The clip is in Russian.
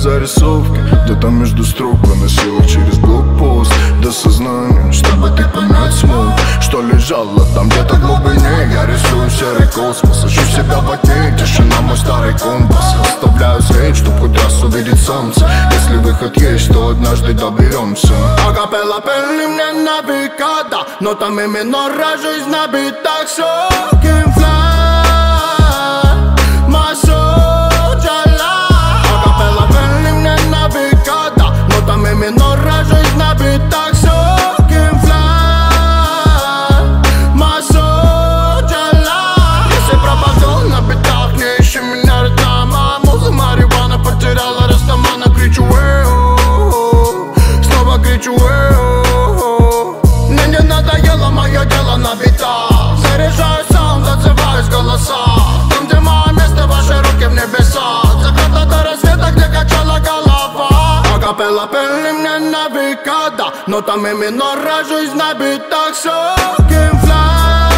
зарисовки, где-то между строк проносила через блокпост до сознания, чтобы ты понять смог, что лежало там где-то в глубине. Я рисую серый космос, ищу себя во тьме, тишина мой старый компас. Оставляю след, чтоб хоть раз увидеть солнце. Если выход есть, то однажды доберемся. Акапелла пели мне на века, да, нотами минора жизнь набита шоким флай, масоджала. Акапелла пели мне на века, да, нотами минора жизнь набита шоким флай, масоджала. Если пропаду на битах, не ищи меня ритма. Муза марихуана потеряла растамана. Кричу снова кричу мне не надоело мое дело на битах. Заряжаю саунд, отзываюсь голоса. Там, где мое место, ваши руки в небеса. Заката до рассвета, где качала голова. Акапелла пели мне на века, да, нотами минора жизнь набита шоким флай.